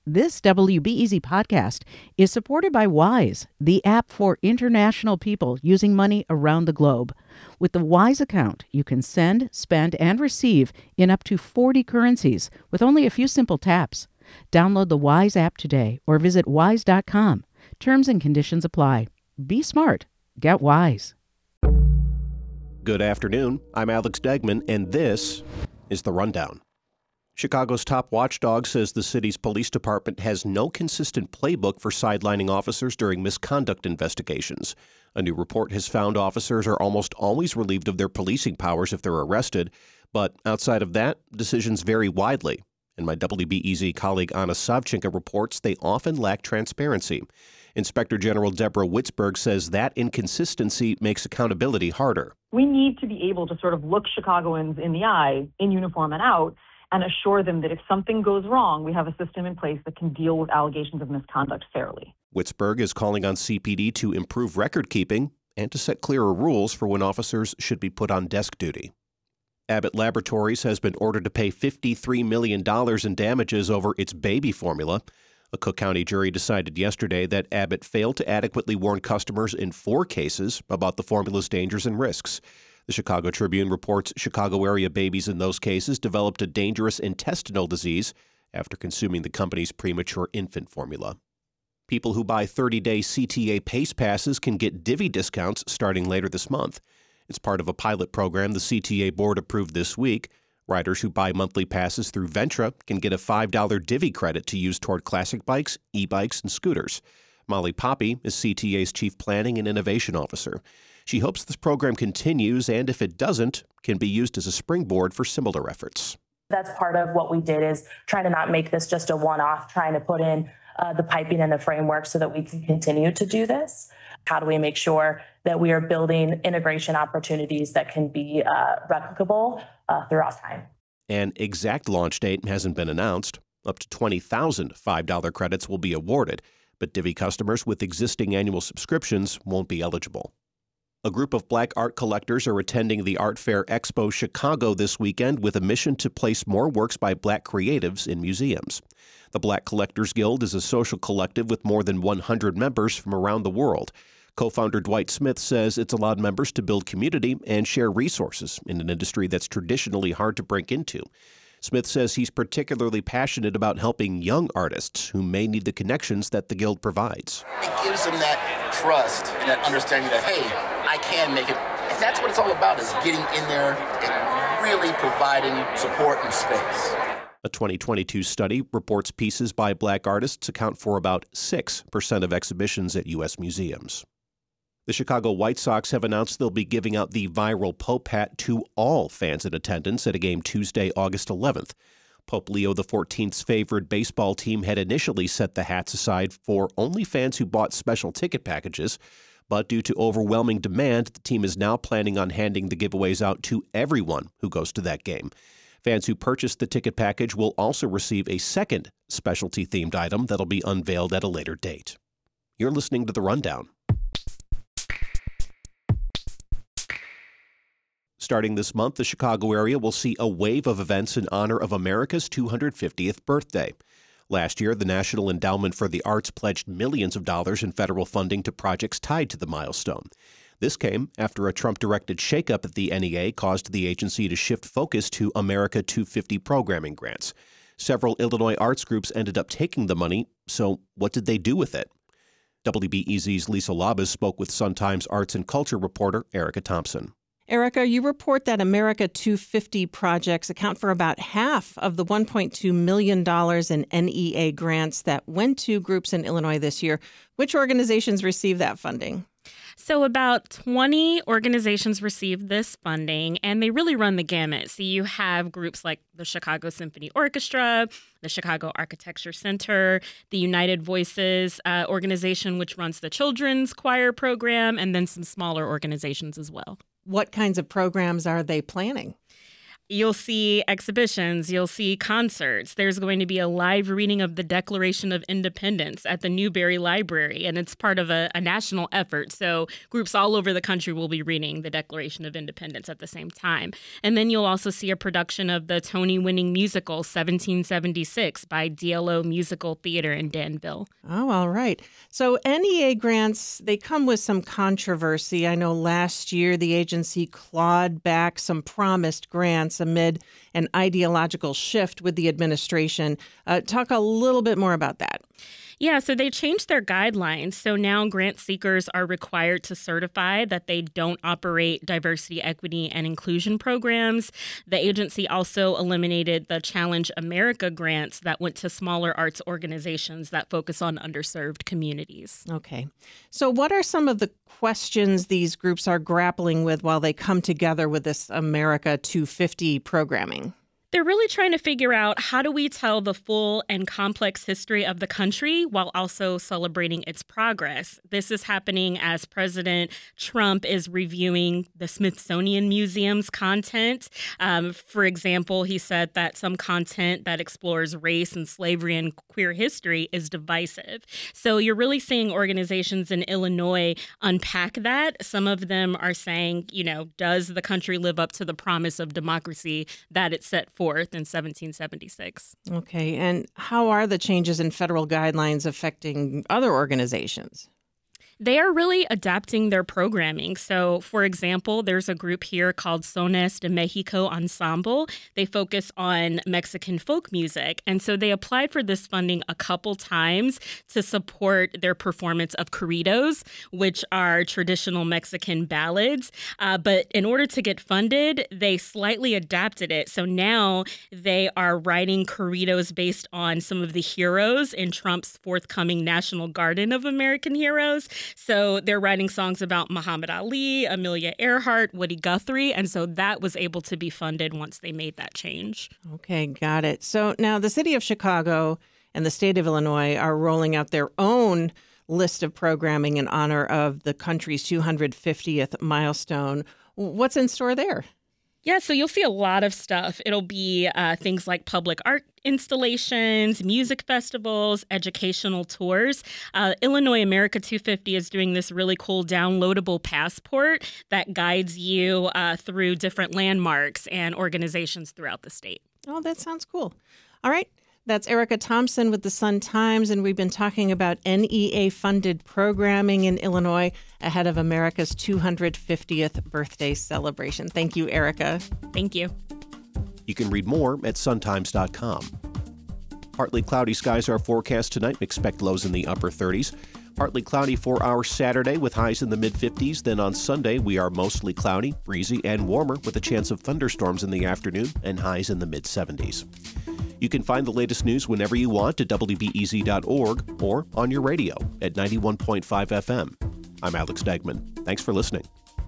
This WBEZ podcast is supported by Wise, the app for international people using money around the globe. With the Wise account, you can send, spend, and receive in up to 40 currencies with only a few simple taps. Download the Wise app today or visit wise.com. Terms and conditions apply. Be smart. Get Wise. Good afternoon. I'm Alex Degman, and this is The Rundown. Chicago's top watchdog says the city's police department has no consistent playbook for sidelining officers during misconduct investigations. A new report has found officers are almost always relieved of their policing powers if they're arrested, but outside of that, decisions vary widely. And my WBEZ colleague Anna Savchenko reports they often lack transparency. Inspector General Deborah Witzberg says that inconsistency makes accountability harder. We need to be able to sort of look Chicagoans in the eye, in uniform and out, and assure them that if something goes wrong, we have a system in place that can deal with allegations of misconduct fairly. Witzberg is calling on CPD to improve record keeping and to set clearer rules for when officers should be put on desk duty. Abbott Laboratories has been ordered to pay $53 million in damages over its baby formula. A Cook County jury decided yesterday that Abbott failed to adequately warn customers in 4 cases about the formula's dangers and risks. The Chicago Tribune reports Chicago area babies in those cases developed a dangerous intestinal disease after consuming the company's premature infant formula. People who buy 30-day CTA Pace Passes can get Divvy discounts starting later this month. It's part of a pilot program the CTA board approved this week. Riders who buy monthly passes through Ventra can get a $5 Divvy credit to use toward classic bikes, e-bikes, and scooters. Molly Poppy is CTA's Chief Planning and Innovation Officer. She hopes this program continues and, if it doesn't, can be used as a springboard for similar efforts. That's part of what we did, is trying to not make this just a one-off, trying to put in the piping and the framework so that we can continue to do this. How do we make sure that we are building integration opportunities that can be replicable throughout time? An exact launch date hasn't been announced. Up to 20,000 $5 credits will be awarded, but Divvy customers with existing annual subscriptions won't be eligible. A group of Black art collectors are attending the Art Fair Expo Chicago this weekend with a mission to place more works by Black creatives in museums. The Black Collectors Guild is a social collective with more than 100 members from around the world. Co-founder Dwight Smith says it's allowed members to build community and share resources in an industry that's traditionally hard to break into. Smith says he's particularly passionate about helping young artists who may need the connections that the Guild provides. It gives them that trust and that understanding that, hey, I can make it. And that's what it's all about, is getting in there and really providing support and space. A 2022 study reports pieces by Black artists account for about 6% of exhibitions at U.S. museums. The Chicago White Sox have announced they'll be giving out the viral Pope hat to all fans in attendance at a game Tuesday, August 11th. Pope Leo XIV's favored baseball team had initially set the hats aside for only fans who bought special ticket packages, but due to overwhelming demand, the team is now planning on handing the giveaways out to everyone who goes to that game. Fans who purchase the ticket package will also receive a second specialty-themed item that'll be unveiled at a later date. You're listening to The Rundown. Starting this month, the Chicago area will see a wave of events in honor of America's 250th birthday. Last year, the National Endowment for the Arts pledged millions of dollars in federal funding to projects tied to the milestone. This came after a Trump-directed shakeup at the NEA caused the agency to shift focus to America 250 programming grants. Several Illinois arts groups ended up taking the money, so what did they do with it? WBEZ's Lisa Labas spoke with Sun-Times arts and culture reporter Erica Thompson. Erica, you report that America 250 projects account for about half of the $1.2 million in NEA grants that went to groups in Illinois this year. Which organizations received that funding? So about 20 organizations received this funding, and they really run the gamut. So you have groups like the Chicago Symphony Orchestra, the Chicago Architecture Center, the United Voices organization, which runs the children's choir program, and then some smaller organizations as well. What kinds of programs are they planning? You'll see exhibitions, you'll see concerts. There's going to be a live reading of the Declaration of Independence at the Newberry Library, and it's part of a national effort. So groups all over the country will be reading the Declaration of Independence at the same time. And then you'll also see a production of the Tony-winning musical 1776 by DLO Musical Theater in Danville. Oh, all right. So NEA grants, they come with some controversy. I know last year the agency clawed back some promised grants amid an ideological shift with the administration. Talk a little bit more about that. Yeah, so they changed their guidelines. So now grant seekers are required to certify that they don't operate diversity, equity, and inclusion programs. The agency also eliminated the Challenge America grants that went to smaller arts organizations that focus on underserved communities. Okay. So what are some of the questions these groups are grappling with while they come together with this America 250 programming? They're really trying to figure out, how do we tell the full and complex history of the country while also celebrating its progress? This is happening as President Trump is reviewing the Smithsonian Museum's content. For example, he said that some content that explores race and slavery and queer history is divisive. So you're really seeing organizations in Illinois unpack that. Some of them are saying, does the country live up to the promise of democracy that it set forth in 1776. Okay. And how are the changes in federal guidelines affecting other organizations? They are really adapting their programming. So, for example, there's a group here called Sones de Mexico Ensemble. They focus on Mexican folk music. And so they applied for this funding a couple times to support their performance of corridos, which are traditional Mexican ballads. But in order to get funded, they slightly adapted it. So now they are writing corridos based on some of the heroes in Trump's forthcoming National Garden of American Heroes. So they're writing songs about Muhammad Ali, Amelia Earhart, Woody Guthrie. And so that was able to be funded once they made that change. Okay, got it. So now the city of Chicago and the state of Illinois are rolling out their own list of programming in honor of the country's 250th milestone. What's in store there? Yeah, so you'll see a lot of stuff. It'll be things like public art installations, music festivals, educational tours. Illinois America 250 is doing this really cool downloadable passport that guides you through different landmarks and organizations throughout the state. Oh, that sounds cool. All right. That's Erica Thompson with the Sun-Times, and we've been talking about NEA-funded programming in Illinois ahead of America's 250th birthday celebration. Thank you, Erica. Thank you. You can read more at suntimes.com. Partly cloudy skies are forecast tonight. Expect lows in the upper 30s. Partly cloudy for our Saturday with highs in the mid-50s. Then on Sunday, we are mostly cloudy, breezy, and warmer with a chance of thunderstorms in the afternoon and highs in the mid-70s. You can find the latest news whenever you want at WBEZ.org or on your radio at 91.5 FM. I'm Alex Degman. Thanks for listening.